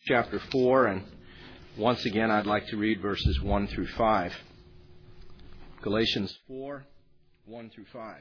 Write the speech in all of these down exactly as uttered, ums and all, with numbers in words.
chapter four, and once again I'd like to read verses one through five. Galatians four, one through five.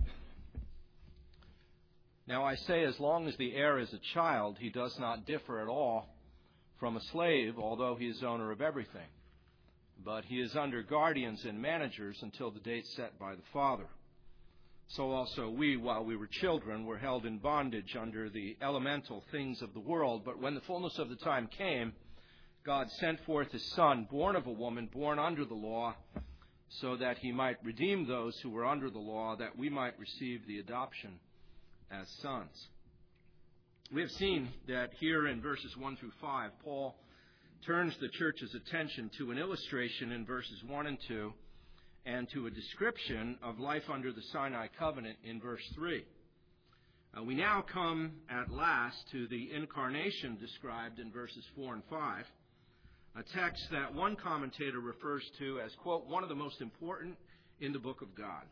Now I say, as long as the heir is a child, he does not differ at all from a slave, although he is owner of everything. But he is under guardians and managers until the date set by the Father. So also we, while we were children, were held in bondage under the elemental things of the world. But when the fullness of the time came, God sent forth His Son, born of a woman, born under the law, so that He might redeem those who were under the law, that we might receive the adoption as sons. We have seen that here in verses one through five, Paul turns the church's attention to an illustration in verses one and two, and to a description of life under the Sinai covenant in verse three. Uh, we now come at last to the incarnation described in verses four and five, a text that one commentator refers to as, quote, one of the most important in the book of God.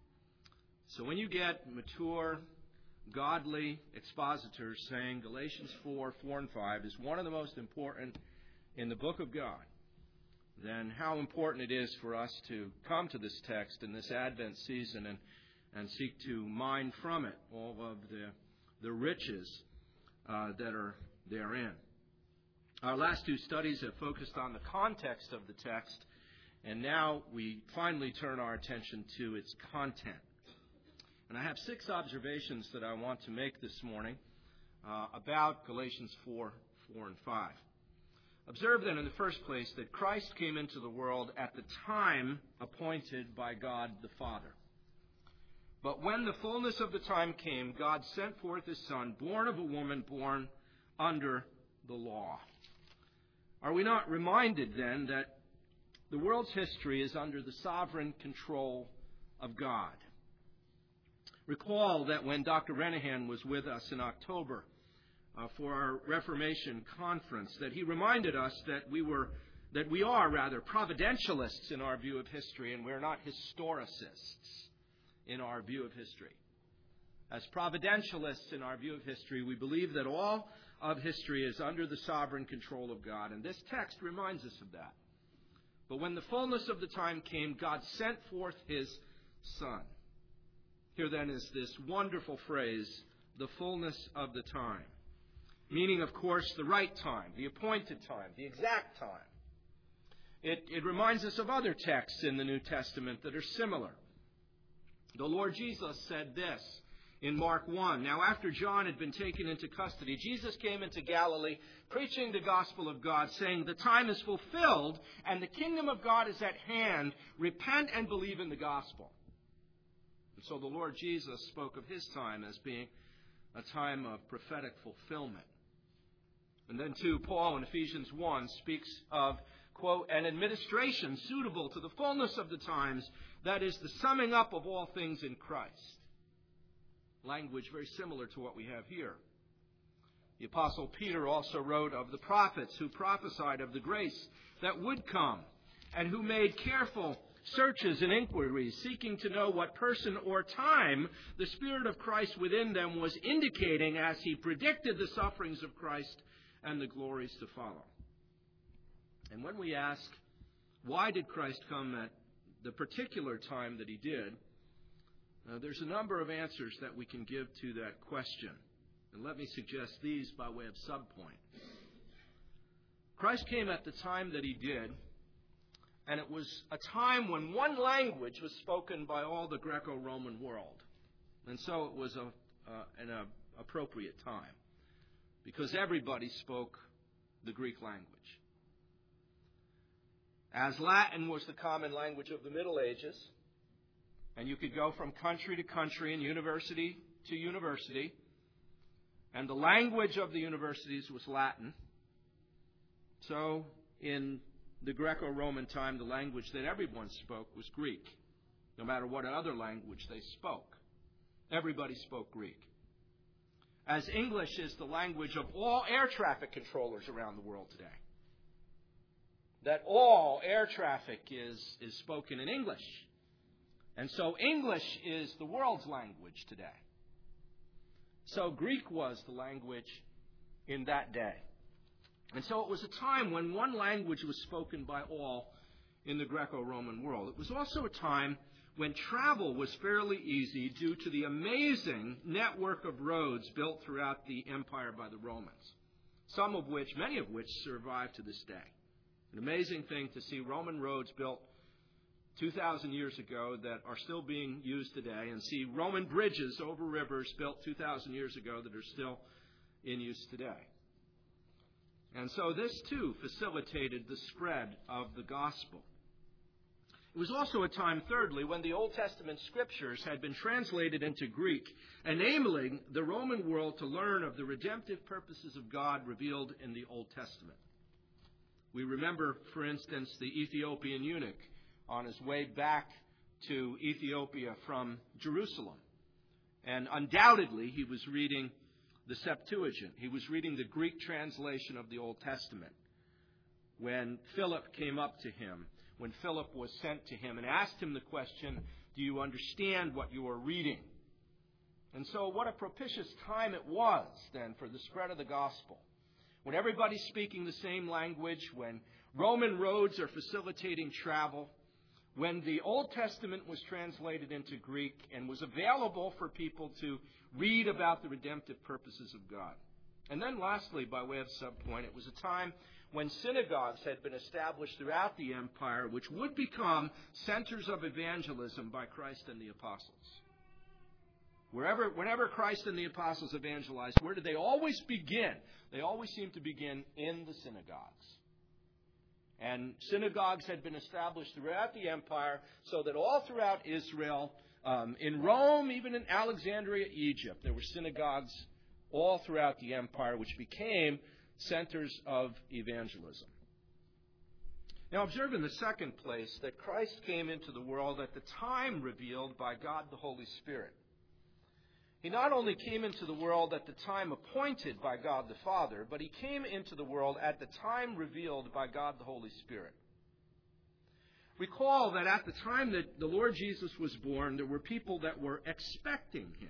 So when you get mature, godly expositors saying Galatians four, four and five is one of the most important in the book of God, then how important it is for us to come to this text in this Advent season and, and seek to mine from it all of the, the riches uh, that are therein. Our last two studies have focused on the context of the text, and now we finally turn our attention to its content. And I have six observations that I want to make this morning uh, about Galatians four, four and five. Observe then in the first place that Christ came into the world at the time appointed by God the Father. But when the fullness of the time came, God sent forth His Son, born of a woman, born under the law. Are we not reminded then that the world's history is under the sovereign control of God? Recall that when Doctor Renahan was with us in October, Uh, for our Reformation conference, that he reminded us that we were, that we are rather providentialists in our view of history, and we're not historicists in our view of history. As providentialists in our view of history, we believe that all of history is under the sovereign control of God, and this text reminds us of that. But when the fullness of the time came, God sent forth His Son. Here then is this wonderful phrase, the fullness of the time. Meaning, of course, the right time, the appointed time, the exact time. It, it reminds us of other texts in the New Testament that are similar. The Lord Jesus said this in Mark one. Now, after John had been taken into custody, Jesus came into Galilee, preaching the gospel of God, saying, the time is fulfilled, and the kingdom of God is at hand. Repent and believe in the gospel. And so the Lord Jesus spoke of His time as being a time of prophetic fulfillment. And then, too, Paul in Ephesians one speaks of, quote, an administration suitable to the fullness of the times, that is, the summing up of all things in Christ. Language very similar to what we have here. The Apostle Peter also wrote of the prophets who prophesied of the grace that would come, and who made careful searches and inquiries, seeking to know what person or time the Spirit of Christ within them was indicating as He predicted the sufferings of Christ and the glories to follow. And when we ask, why did Christ come at the particular time that He did, uh, there's a number of answers that we can give to that question. And let me suggest these by way of subpoint. Christ came at the time that He did, and it was a time when one language was spoken by all the Greco-Roman world. And so it was a, uh, an uh, appropriate time, because everybody spoke the Greek language. As Latin was the common language of the Middle Ages, and you could go from country to country and university to university, and the language of the universities was Latin, so in the Greco-Roman time, the language that everyone spoke was Greek, no matter what other language they spoke. Everybody spoke Greek. As English is the language of all air traffic controllers around the world today. That all air traffic is, is spoken in English. And so English is the world's language today. So Greek was the language in that day. And so it was a time when one language was spoken by all in the Greco-Roman world. It was also a time when travel was fairly easy due to the amazing network of roads built throughout the empire by the Romans, some of which, many of which, survive to this day. An amazing thing to see Roman roads built two thousand years ago that are still being used today, and see Roman bridges over rivers built two thousand years ago that are still in use today. And so this, too, facilitated the spread of the gospel. It was also a time, thirdly, when the Old Testament scriptures had been translated into Greek, enabling the Roman world to learn of the redemptive purposes of God revealed in the Old Testament. We remember, for instance, the Ethiopian eunuch on his way back to Ethiopia from Jerusalem. And undoubtedly, he was reading the Septuagint. He was reading the Greek translation of the Old Testament. When Philip came up to him, when Philip was sent to him and asked him the question, do you understand what you are reading? And so what a propitious time it was then for the spread of the gospel. When everybody's speaking the same language, when Roman roads are facilitating travel, when the Old Testament was translated into Greek and was available for people to read about the redemptive purposes of God. And then lastly, by way of subpoint, it was a time when synagogues had been established throughout the empire, which would become centers of evangelism by Christ and the apostles. Wherever, whenever Christ and the apostles evangelized, where did they always begin? They always seemed to begin in the synagogues. And synagogues had been established throughout the empire so that all throughout Israel, um, in Rome, even in Alexandria, Egypt, there were synagogues all throughout the empire, which became centers of evangelism. Now, observe in the second place that Christ came into the world at the time revealed by God the Holy Spirit. He not only came into the world at the time appointed by God the Father, but he came into the world at the time revealed by God the Holy Spirit. Recall that at the time that the Lord Jesus was born, there were people that were expecting him.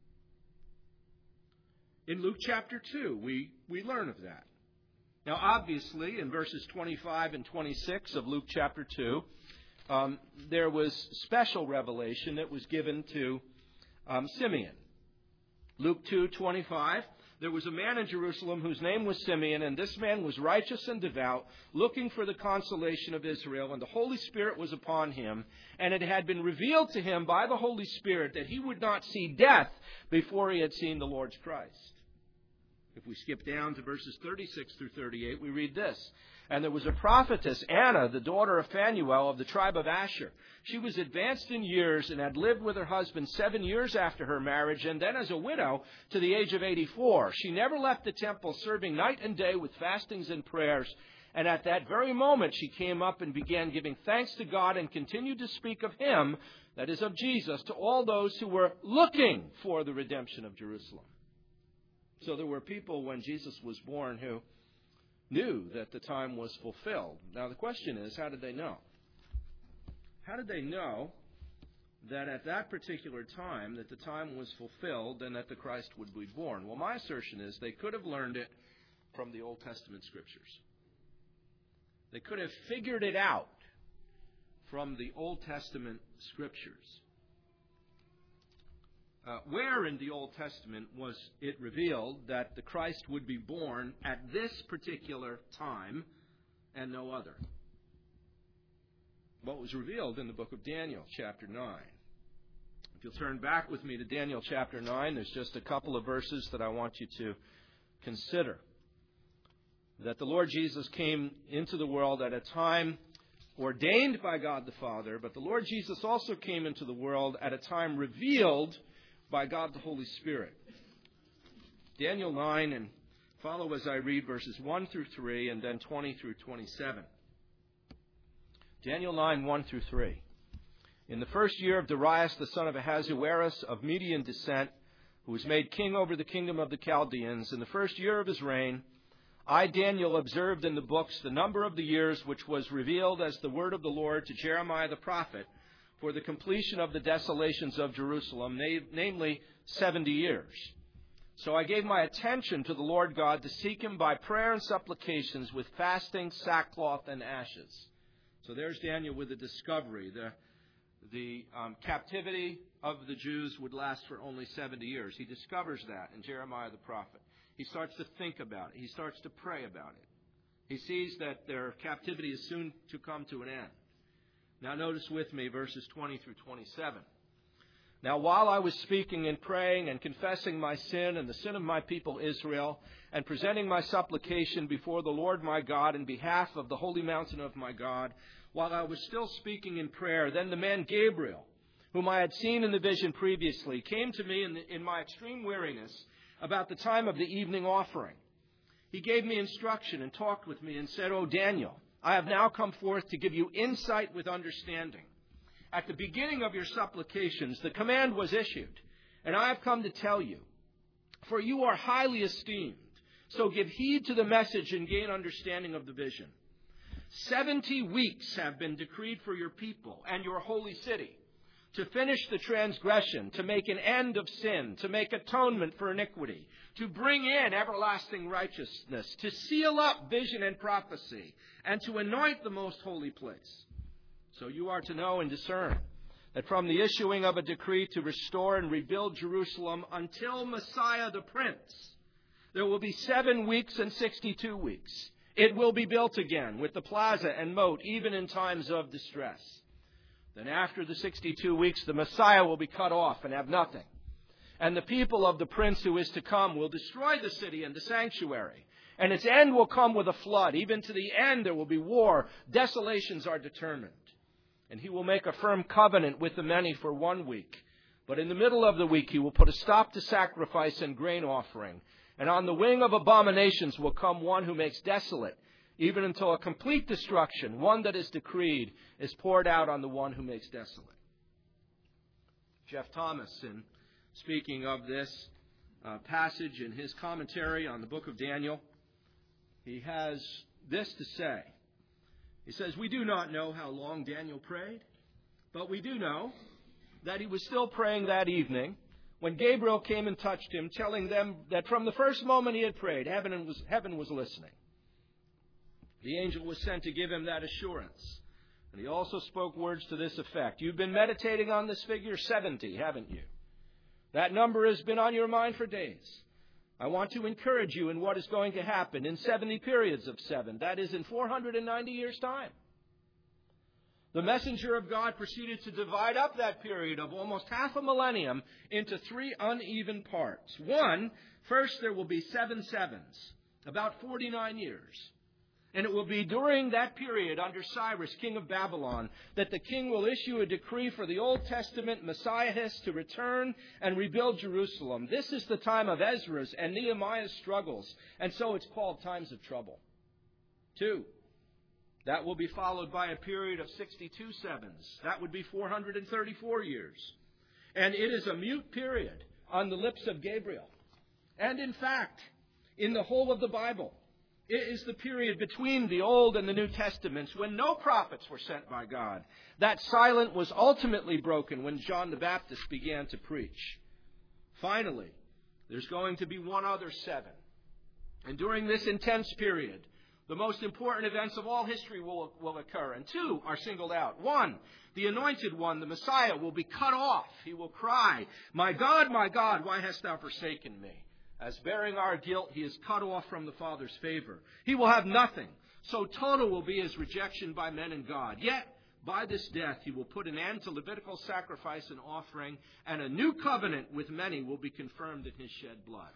In Luke chapter two, we, we learn of that. Now, obviously, in verses twenty-five and twenty-six of Luke chapter two, um, there was special revelation that was given to um, Simeon. Luke two twenty-five, there was a man in Jerusalem whose name was Simeon, and this man was righteous and devout, looking for the consolation of Israel, and the Holy Spirit was upon him, and it had been revealed to him by the Holy Spirit that he would not see death before he had seen the Lord's Christ. If we skip down to verses thirty-six through thirty-eight, we read this. And there was a prophetess, Anna, the daughter of Phanuel of the tribe of Asher. She was advanced in years and had lived with her husband seven years after her marriage, and then as a widow to the age of eighty-four. She never left the temple, serving night and day with fastings and prayers. And at that very moment she came up and began giving thanks to God and continued to speak of him, that is of Jesus, to all those who were looking for the redemption of Jerusalem. So there were people when Jesus was born who knew that the time was fulfilled. Now the question is, how did they know? How did they know that at that particular time that the time was fulfilled and that the Christ would be born? Well, my assertion is they could have learned it from the Old Testament scriptures. They could have figured it out from the Old Testament scriptures. Uh, where in the Old Testament was it revealed that the Christ would be born at this particular time and no other? What was revealed in the book of Daniel, chapter nine. If you'll turn back with me to Daniel chapter nine, there's just a couple of verses that I want you to consider. That the Lord Jesus came into the world at a time ordained by God the Father, but the Lord Jesus also came into the world at a time revealed by God the Holy Spirit. Daniel nine, and follow as I read verses one through three and then twenty through twenty-seven. Daniel nine, one through three. In the first year of Darius, the son of Ahasuerus of Median descent, who was made king over the kingdom of the Chaldeans, in the first year of his reign, I, Daniel, observed in the books the number of the years which was revealed as the word of the Lord to Jeremiah the prophet, for the completion of the desolations of Jerusalem, namely seventy years. So I gave my attention to the Lord God to seek Him by prayer and supplications with fasting, sackcloth, and ashes. So there's Daniel with the discovery. The, the um, captivity of the Jews would last for only seventy years. He discovers that in Jeremiah the prophet. He starts to think about it. He starts to pray about it. He sees that their captivity is soon to come to an end. Now notice with me verses twenty through twenty-seven. Now while I was speaking and praying and confessing my sin and the sin of my people Israel, and presenting my supplication before the Lord my God in behalf of the holy mountain of my God, while I was still speaking in prayer, then the man Gabriel, whom I had seen in the vision previously, came to me in, the, in my extreme weariness about the time of the evening offering. He gave me instruction and talked with me and said, O Daniel, I have now come forth to give you insight with understanding. At the beginning of your supplications, the command was issued, and I have come to tell you, for you are highly esteemed. So give heed to the message and gain understanding of the vision. Seventy weeks have been decreed for your people and your holy city, to finish the transgression, to make an end of sin, to make atonement for iniquity, to bring in everlasting righteousness, to seal up vision and prophecy, and to anoint the most holy place. So you are to know and discern that from the issuing of a decree to restore and rebuild Jerusalem until Messiah the Prince, there will be seven weeks and sixty-two weeks. It will be built again with the plaza and moat, even in times of distress. Then after the sixty-two weeks, the Messiah will be cut off and have nothing. And the people of the Prince who is to come will destroy the city and the sanctuary. And its end will come with a flood. Even to the end there will be war. Desolations are determined. And he will make a firm covenant with the many for one week. But in the middle of the week he will put a stop to sacrifice and grain offering. And on the wing of abominations will come one who makes desolate, even until a complete destruction, one that is decreed, is poured out on the one who makes desolate. Jeff Thomas, in speaking of this uh, passage in his commentary on the book of Daniel, he has this to say. He says, we do not know how long Daniel prayed, but we do know that he was still praying that evening when Gabriel came and touched him, telling them that from the first moment he had prayed, heaven was, heaven was listening. The angel was sent to give him that assurance. And he also spoke words to this effect. You've been meditating on this figure seventy, haven't you? That number has been on your mind for days. I want to encourage you in what is going to happen in seventy periods of seven. That is in four hundred ninety years' time. The messenger of God proceeded to divide up that period of almost half a millennium into three uneven parts. One, first there will be seven sevens, about forty-nine years. And it will be during that period under Cyrus, king of Babylon, that the king will issue a decree for the Old Testament Messiahs to return and rebuild Jerusalem. This is the time of Ezra's and Nehemiah's struggles, and so it's called times of trouble. Two, that will be followed by a period of sixty-two sevens. That would be four hundred thirty-four years. And it is a mute period on the lips of Gabriel. And in fact, in the whole of the Bible, it is the period between the Old and the New Testaments when no prophets were sent by God. That silence was ultimately broken when John the Baptist began to preach. Finally, there's going to be one other seven. And during this intense period, the most important events of all history will, will occur. And two are singled out. One, the anointed one, the Messiah, will be cut off. He will cry, My God, my God, why hast thou forsaken me? As bearing our guilt, he is cut off from the Father's favor. He will have nothing. So total will be his rejection by men and God. Yet, by this death, he will put an end to Levitical sacrifice and offering, and a new covenant with many will be confirmed in his shed blood.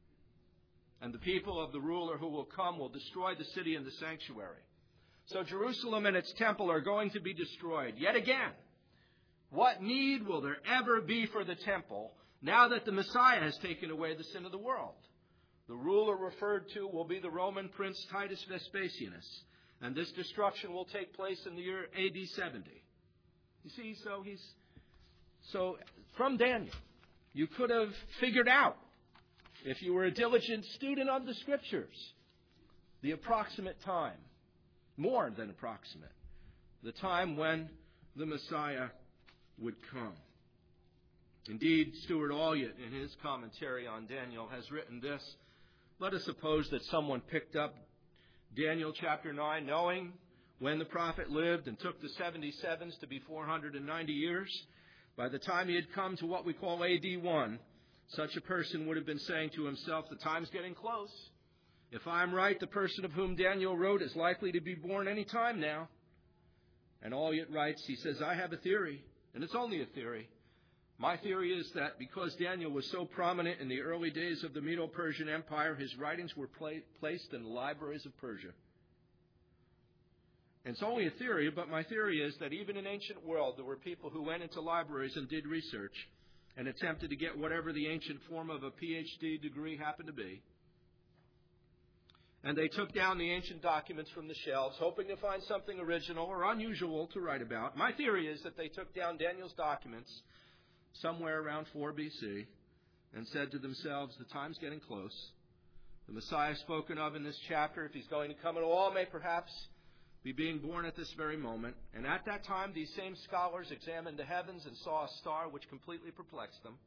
And the people of the ruler who will come will destroy the city and the sanctuary. So Jerusalem and its temple are going to be destroyed. Yet again, what need will there ever be for the temple now that the Messiah has taken away the sin of the world? The ruler referred to will be the Roman prince Titus Vespasianus. And this destruction will take place in the year A D seventy. You see, so he's so from Daniel, you could have figured out, if you were a diligent student of the Scriptures, the approximate time, more than approximate, the time when the Messiah would come. Indeed, Stuart Olyott, in his commentary on Daniel, has written this: "Let us suppose that someone picked up Daniel chapter nine, knowing when the prophet lived, and took the seventy-sevens to be four hundred ninety years. By the time he had come to what we call A D one, such a person would have been saying to himself, 'The time's getting close. If I'm right, the person of whom Daniel wrote is likely to be born any time now.'" And Olyott writes, he says, "I have a theory, and it's only a theory. My theory is that because Daniel was so prominent in the early days of the Medo-Persian Empire, his writings were pla- placed in the libraries of Persia. And it's only a theory, but my theory is that even in ancient world, there were people who went into libraries and did research and attempted to get whatever the ancient form of a P H D degree happened to be. And they took down the ancient documents from the shelves, hoping to find something original or unusual to write about. My theory is that they took down Daniel's documents somewhere around four B C and said to themselves, "The time's getting close. The Messiah spoken of in this chapter, if he's going to come at all, may perhaps be being born at this very moment." And at that time, these same scholars examined the heavens and saw a star which completely perplexed them,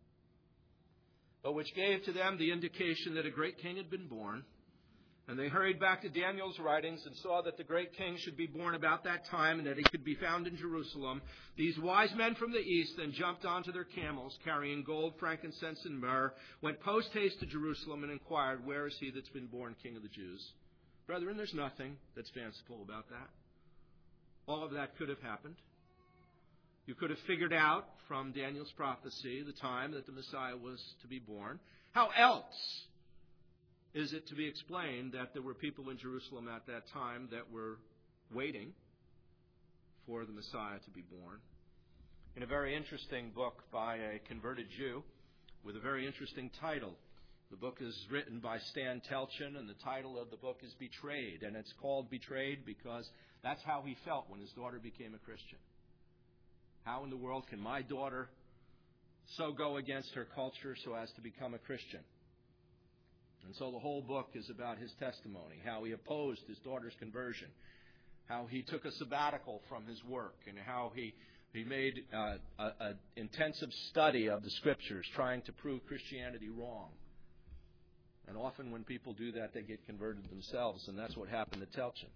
but which gave to them the indication that a great king had been born. And they hurried back to Daniel's writings and saw that the great king should be born about that time and that he could be found in Jerusalem. These wise men from the east then jumped onto their camels, carrying gold, frankincense, and myrrh, went post-haste to Jerusalem and inquired, "Where is he that's been born King of the Jews?" Brethren, there's nothing that's fanciful about that. All of that could have happened. You could have figured out from Daniel's prophecy the time that the Messiah was to be born. How else is it to be explained that there were people in Jerusalem at that time that were waiting for the Messiah to be born? In a very interesting book by a converted Jew with a very interesting title. The book is written by Stan Telchin, and the title of the book is Betrayed. And it's called Betrayed because that's how he felt when his daughter became a Christian. How in the world can my daughter so go against her culture so as to become a Christian? And so the whole book is about his testimony, how he opposed his daughter's conversion, how he took a sabbatical from his work, and how he, he made uh, an intensive study of the Scriptures, trying to prove Christianity wrong. And often when people do that, they get converted themselves, and that's what happened to Telchin.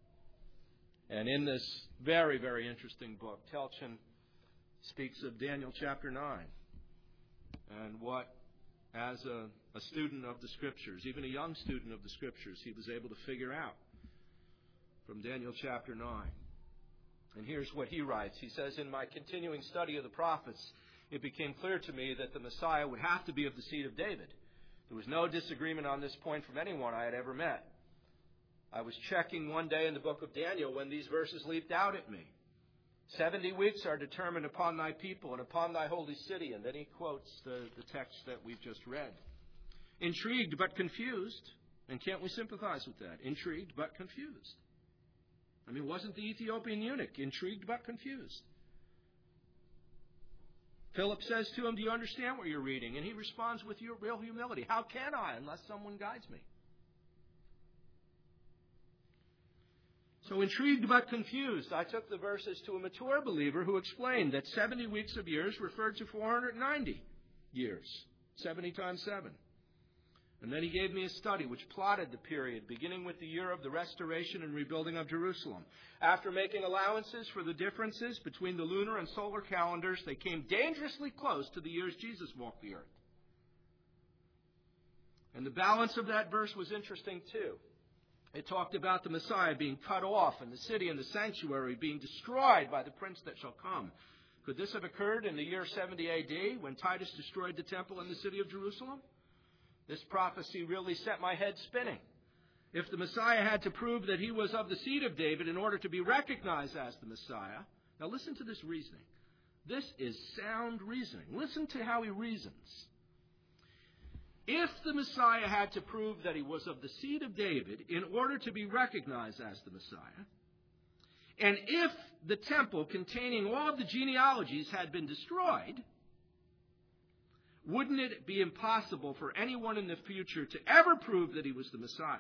And in this very, very interesting book, Telchin speaks of Daniel chapter nine and what, as a, a student of the Scriptures, even a young student of the Scriptures, he was able to figure out from Daniel chapter nine. And here's what he writes. He says, "In my continuing study of the prophets, it became clear to me that the Messiah would have to be of the seed of David. There was no disagreement on this point from anyone I had ever met. I was checking one day in the book of Daniel when these verses leaped out at me. Seventy weeks are determined upon thy people and upon thy holy city." And then he quotes the, the text that we've just read. "Intrigued but confused." And can't we sympathize with that? Intrigued but confused. I mean, wasn't the Ethiopian eunuch intrigued but confused? Philip says to him, "Do you understand what you're reading?" And he responds with real humility, "How can I unless someone guides me?" So intrigued but confused, I took the verses to a mature believer who explained that seventy weeks of years referred to four hundred ninety years, seventy times seven. And then he gave me a study which plotted the period, beginning with the year of the restoration and rebuilding of Jerusalem. After making allowances for the differences between the lunar and solar calendars, they came dangerously close to the years Jesus walked the earth. And the balance of that verse was interesting too. It talked about the Messiah being cut off and the city and the sanctuary being destroyed by the prince that shall come. Could this have occurred in the year seventy A D when Titus destroyed the temple and the city of Jerusalem? This prophecy really set my head spinning. If the Messiah had to prove that he was of the seed of David in order to be recognized as the Messiah. Now listen to this reasoning. This is sound reasoning. Listen to how he reasons. If the Messiah had to prove that he was of the seed of David in order to be recognized as the Messiah, and if the temple containing all of the genealogies had been destroyed, wouldn't it be impossible for anyone in the future to ever prove that he was the Messiah?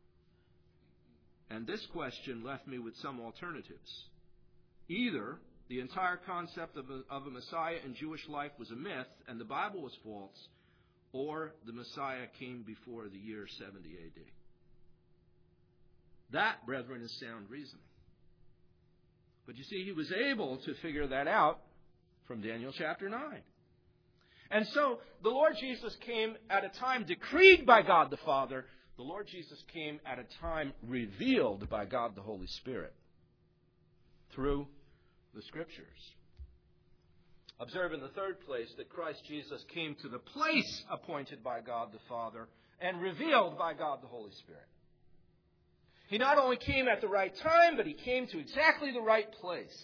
And this question left me with some alternatives. Either the entire concept of a, of a Messiah in Jewish life was a myth and the Bible was false, or the Messiah came before the year seventy A D. That, brethren, is sound reasoning. But you see, he was able to figure that out from Daniel chapter nine. And so the Lord Jesus came at a time decreed by God the Father. The Lord Jesus came at a time revealed by God the Holy Spirit through the Scriptures. Observe in the third place that Christ Jesus came to the place appointed by God the Father and revealed by God the Holy Spirit. He not only came at the right time, but he came to exactly the right place.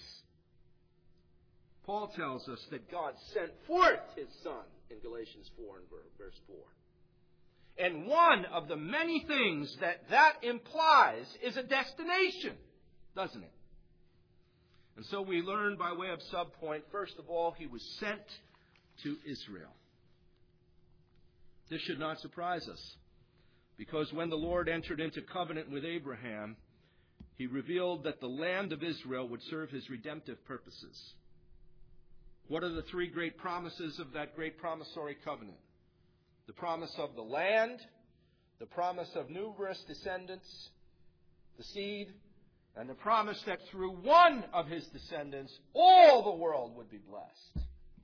Paul tells us that God sent forth his Son in Galatians four and verse four. And one of the many things that that implies is a destination, doesn't it? And so we learn by way of subpoint, first of all, he was sent to Israel. This should not surprise us, because when the Lord entered into covenant with Abraham, he revealed that the land of Israel would serve his redemptive purposes. What are the three great promises of that great promissory covenant? The promise of the land, the promise of numerous descendants, the seed, and the promise that through one of his descendants, all the world would be blessed.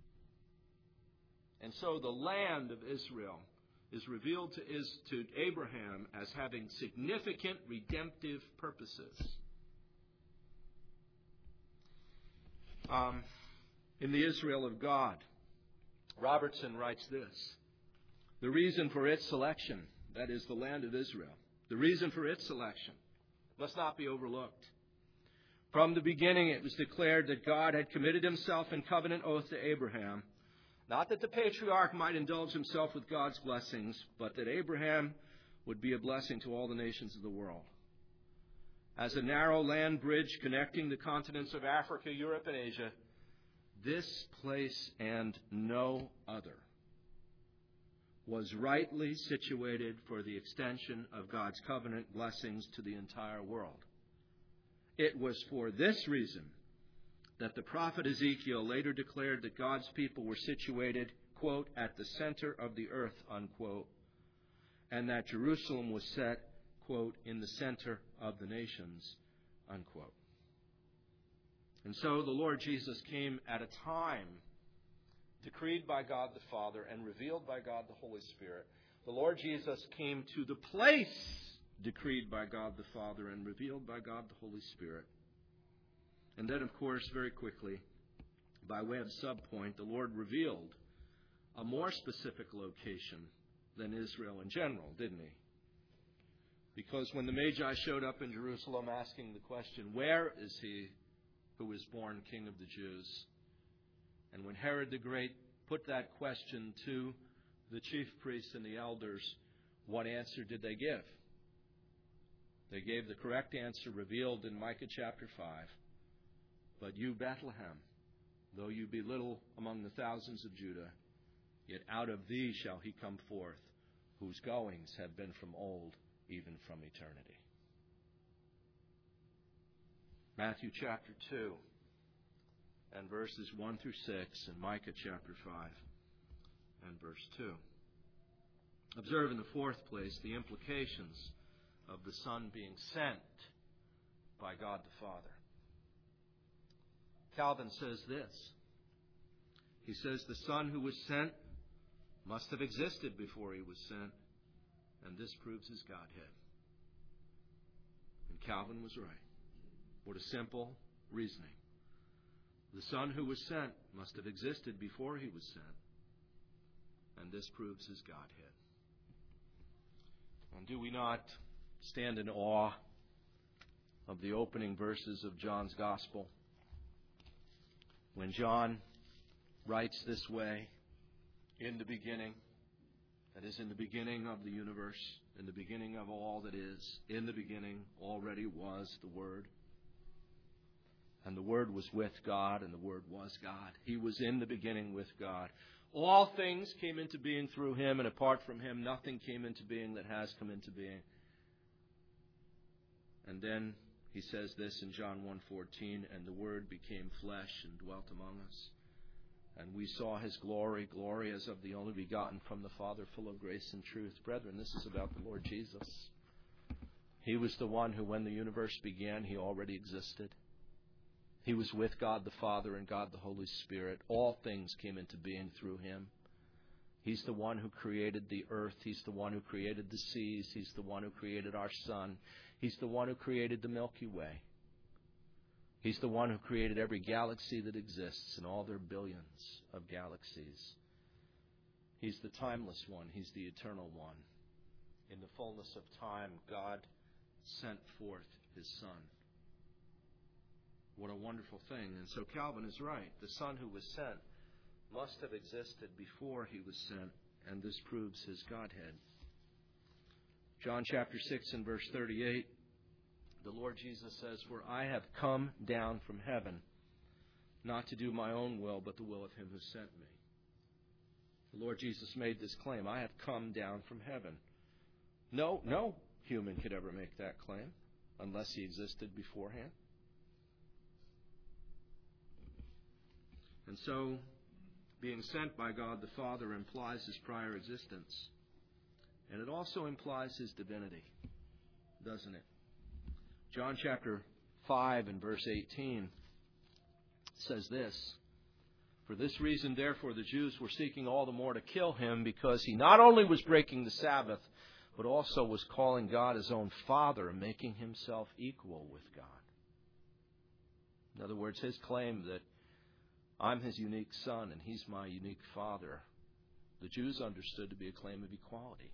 And so the land of Israel is revealed to, is, to Abraham as having significant redemptive purposes. Um, in the Israel of God, Robertson writes this: the reason for its selection, that is the land of Israel, the reason for its selection must not be overlooked. From the beginning it was declared that God had committed himself in covenant oath to Abraham, not that the patriarch might indulge himself with God's blessings, but that Abraham would be a blessing to all the nations of the world. As a narrow land bridge connecting the continents of Africa, Europe, and Asia, this place and no other was rightly situated for the extension of God's covenant blessings to the entire world. It was for this reason that the prophet Ezekiel later declared that God's people were situated, quote, at the center of the earth, unquote, and that Jerusalem was set, quote, in the center of the nations, unquote. And so the Lord Jesus came at a time decreed by God the Father and revealed by God the Holy Spirit. The Lord Jesus came to the place decreed by God the Father and revealed by God the Holy Spirit. And then, of course, very quickly, by way of subpoint, the Lord revealed a more specific location than Israel in general, didn't he? Because when the Magi showed up in Jerusalem asking the question, where is he who is born King of the Jews? And when Herod the Great put that question to the chief priests and the elders, what answer did they give? They gave the correct answer revealed in Micah chapter five. But you, Bethlehem, though you be little among the thousands of Judah, yet out of thee shall he come forth, whose goings have been from old, even from eternity. Matthew chapter two and verses one through six, and Micah chapter five and verse two. Observe in the fourth place the implications of the Son being sent by God the Father. Calvin says this. He says the Son who was sent must have existed before he was sent, and this proves his Godhead. And Calvin was right. What a simple reasoning. The Son who was sent must have existed before he was sent, and this proves his Godhead. And do we not stand in awe of the opening verses of John's Gospel? When John writes this way, in the beginning, that is, in the beginning of the universe, in the beginning of all that is, in the beginning already was the Word. And the Word was with God, and the Word was God. He was in the beginning with God. All things came into being through him, and apart from him, nothing came into being that has come into being. And then He says this in John one fourteen, and the Word became flesh and dwelt among us. And we saw His glory, glory as of the only begotten from the Father, full of grace and truth. Brethren, this is about the Lord Jesus. He was the one who, when the universe began, He already existed. He was with God the Father and God the Holy Spirit. All things came into being through Him. He's the one who created the earth. He's the one who created the seas. He's the one who created our sun. He's the one who created the Milky Way. He's the one who created every galaxy that exists and all their billions of galaxies. He's the timeless one. He's the eternal one. In the fullness of time, God sent forth His Son. What a wonderful thing. And so Calvin is right. The Son who was sent must have existed before He was sent, and this proves His Godhead. John chapter six and verse thirty-eight, the Lord Jesus says, "For I have come down from heaven, not to do my own will, but the will of Him who sent me." The Lord Jesus made this claim, "I have come down from heaven." No, no human could ever make that claim unless he existed beforehand. And so, being sent by God the Father implies His prior existence. And it also implies His divinity, doesn't it? John chapter five and verse eighteen says this, "For this reason, therefore, the Jews were seeking all the more to kill Him, because He not only was breaking the Sabbath, but also was calling God His own Father, and making Himself equal with God." In other words, His claim that I'm His unique Son and He's my unique Father, the Jews understood to be a claim of equality.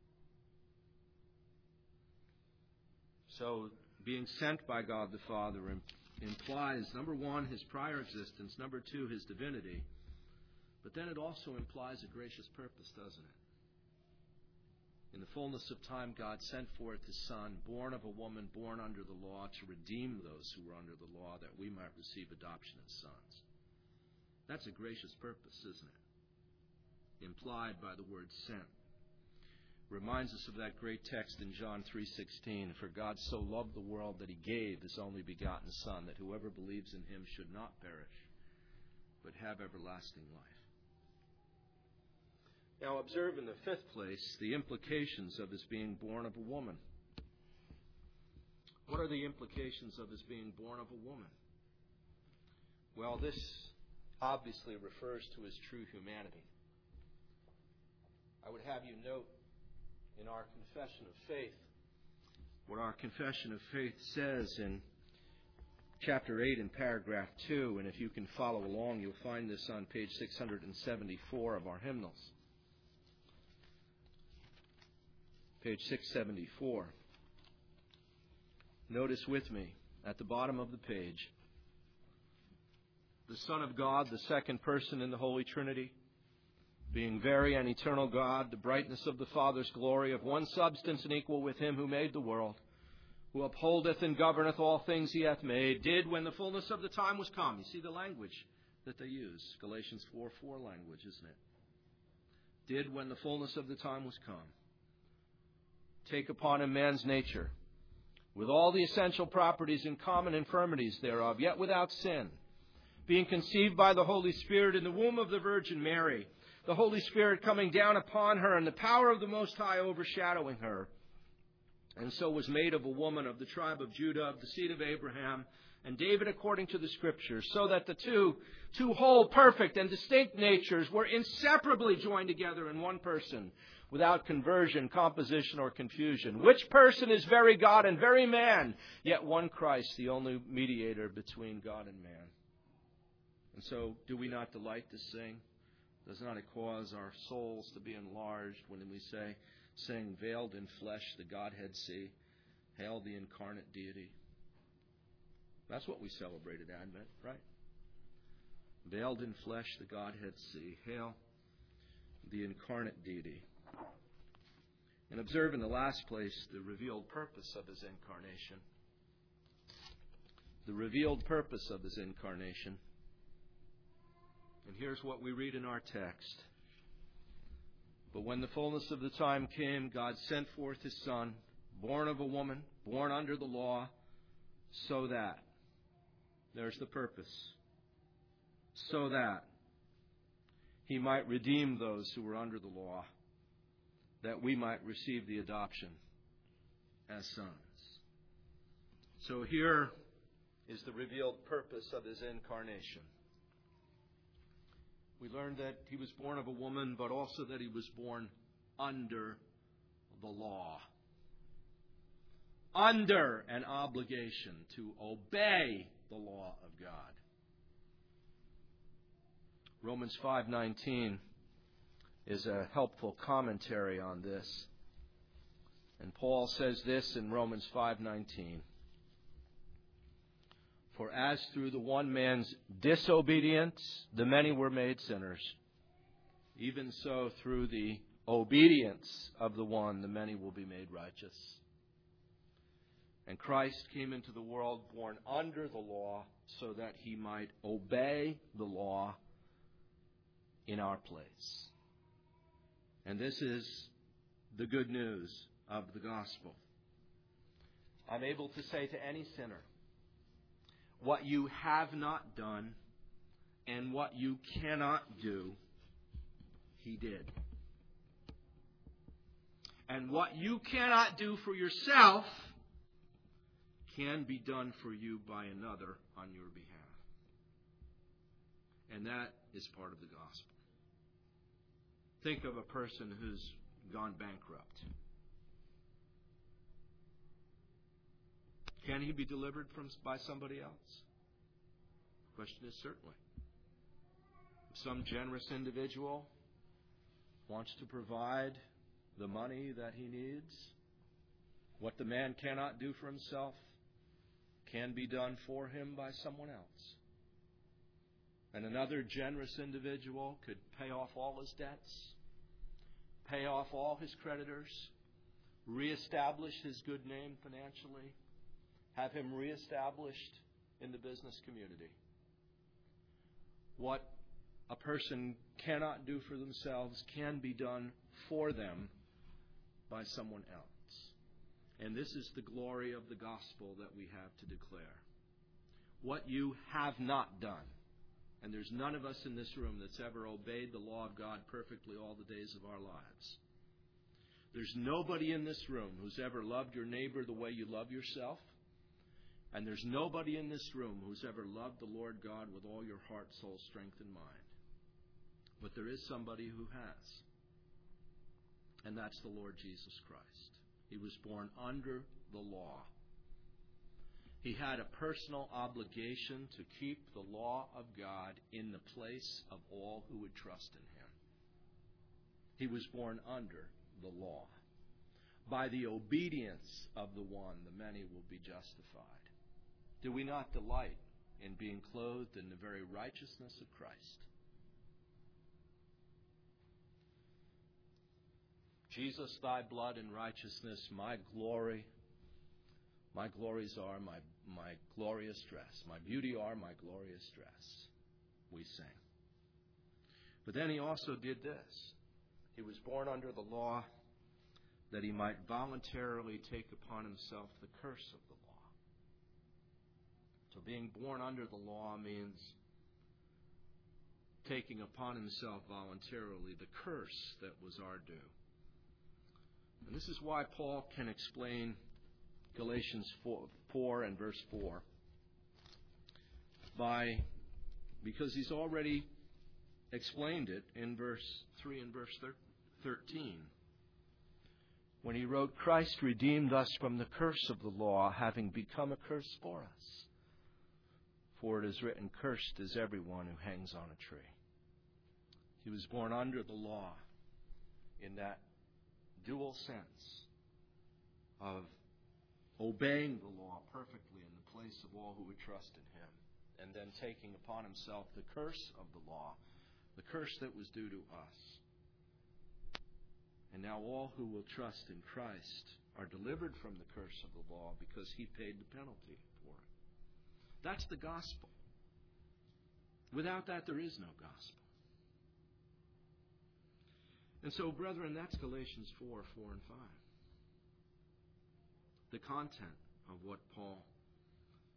So, being sent by God the Father implies, number one, His prior existence, number two, His divinity, but then it also implies a gracious purpose, doesn't it? In the fullness of time, God sent forth His Son, born of a woman, born under the law, to redeem those who were under the law, that we might receive adoption as sons. That's a gracious purpose, isn't it? Implied by the word sent. Reminds us of that great text in John three sixteen, "For God so loved the world that He gave His only begotten Son, that whoever believes in Him should not perish, but have everlasting life." Now observe in the fifth place the implications of His being born of a woman. What are the implications of His being born of a woman? Well, this obviously refers to His true humanity. I would have you note in our confession of faith what our confession of faith says in chapter eight in paragraph two, and if you can follow along, you'll find this on page six seventy-four of our hymnals. Page six seventy-four. Notice with me at the bottom of the page, "The Son of God, the second person in the Holy Trinity, being very and eternal God, the brightness of the Father's glory, of one substance and equal with Him who made the world, who upholdeth and governeth all things He hath made, did, when the fullness of the time was come." You see the language that they use, Galatians four four language, isn't it? "Did, when the fullness of the time was come, take upon Him man's nature, with all the essential properties and common infirmities thereof, yet without sin, being conceived by the Holy Spirit in the womb of the Virgin Mary, the Holy Spirit coming down upon her, and the power of the Most High overshadowing her, and so was made of a woman of the tribe of Judah, of the seed of Abraham, and David according to the Scriptures, so that the two, two whole, perfect, and distinct natures were inseparably joined together in one person, without conversion, composition, or confusion. Which person is very God and very man, yet one Christ, the only mediator between God and man." And so, do we not delight to sing? Does not it cause our souls to be enlarged when we say, "Sing, veiled in flesh, the Godhead see, hail the incarnate deity"? That's what we celebrate at Advent, right? Veiled in flesh, the Godhead see, hail the incarnate deity. And observe in the last place the revealed purpose of His incarnation. The revealed purpose of His incarnation. And here's what we read in our text. "But when the fullness of the time came, God sent forth His Son, born of a woman, born under the law, So that, there's the purpose, so that He might redeem those who were under the law, that we might receive the adoption as sons. So here is the revealed purpose of His incarnation. We learned that He was born of a woman, but also that He was born under the law. Under an obligation to obey the law of God. Romans five nineteen is a helpful commentary on this. And Paul says this in Romans five nineteen. For as through the one man's disobedience the many were made sinners, even so through the obedience of the one the many will be made righteous. And Christ came into the world born under the law so that He might obey the law in our place. And this is the good news of the gospel. I'm able to say to any sinner, what you have not done and what you cannot do, He did. And what you cannot do for yourself can be done for you by another on your behalf. And that is part of the gospel. Think of a person who's gone bankrupt. Can he be delivered from by somebody else? The question is certainly. If some generous individual wants to provide the money that he needs, what the man cannot do for himself can be done for him by someone else. And another generous individual could pay off all his debts, pay off all his creditors, reestablish his good name financially, have him reestablished in the business community. What a person cannot do for themselves can be done for them by someone else. And this is the glory of the gospel that we have to declare. What you have not done, and there's none of us in this room that's ever obeyed the law of God perfectly all the days of our lives. There's nobody in this room who's ever loved your neighbor the way you love yourself. And there's nobody in this room who's ever loved the Lord God with all your heart, soul, strength, and mind. But there is somebody who has. And that's the Lord Jesus Christ. He was born under the law. He had a personal obligation to keep the law of God in the place of all who would trust in Him. He was born under the law. By the obedience of the one, the many will be justified. Do we not delight in being clothed in the very righteousness of Christ? Jesus, thy blood and righteousness, my glory, my glories are my, my glorious dress. My beauty are my glorious dress, we sing. But then He also did this. He was born under the law that He might voluntarily take upon Himself the curse of the law. So being born under the law means taking upon Himself voluntarily the curse that was our due. And this is why Paul can explain Galatians four and verse four by because he's already explained it in verse three and verse thirteen. When he wrote, Christ redeemed us from the curse of the law, having become a curse for us. For it is written, cursed is everyone who hangs on a tree. He was born under the law in that dual sense of obeying the law perfectly in the place of all who would trust in Him, and then taking upon Himself the curse of the law, the curse that was due to us. And now all who will trust in Christ are delivered from the curse of the law because He paid the penalty for it. That's the gospel. Without that, there is no gospel. And so, brethren, that's Galatians four, four, and five. The content of what Paul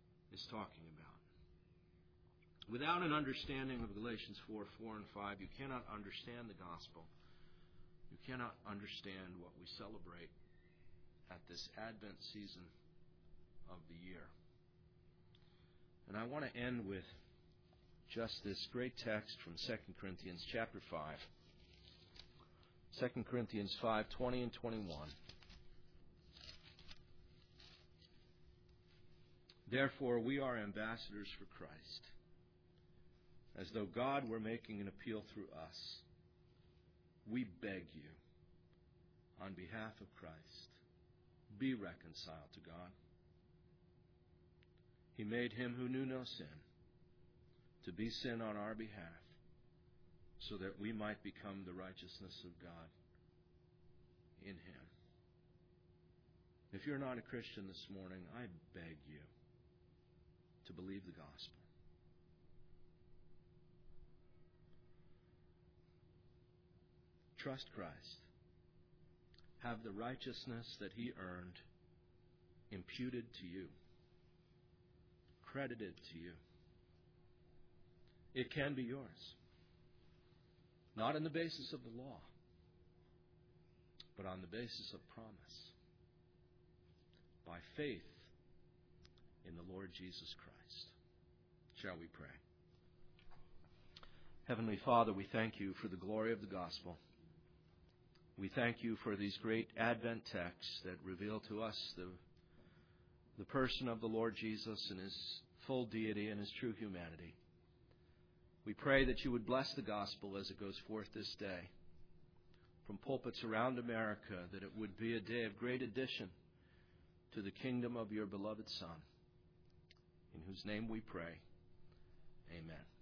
is talking about. Without an understanding of Galatians four, four and five, you cannot understand the gospel. You cannot understand what we celebrate at this Advent season of the year. And I want to end with just this great text from Second Corinthians chapter five. Second Corinthians five, twenty and twenty-one. Therefore, we are ambassadors for Christ, as though God were making an appeal through us. We beg you, on behalf of Christ, be reconciled to God. He made him who knew no sin to be sin on our behalf, so that we might become the righteousness of God in him. If you're not a Christian this morning, I beg you to believe the gospel. Trust Christ. Have the righteousness that he earned imputed to you, credited to you. It can be yours. Not on the basis of the law, but on the basis of promise. By faith in the Lord Jesus Christ. Shall we pray? Heavenly Father, we thank you for the glory of the gospel. We thank you for these great Advent texts that reveal to us the, the person of the Lord Jesus and his full deity and his true humanity. We pray that you would bless the gospel as it goes forth this day from pulpits around America, that it would be a day of great addition to the kingdom of your beloved Son, in whose name we pray. Amen.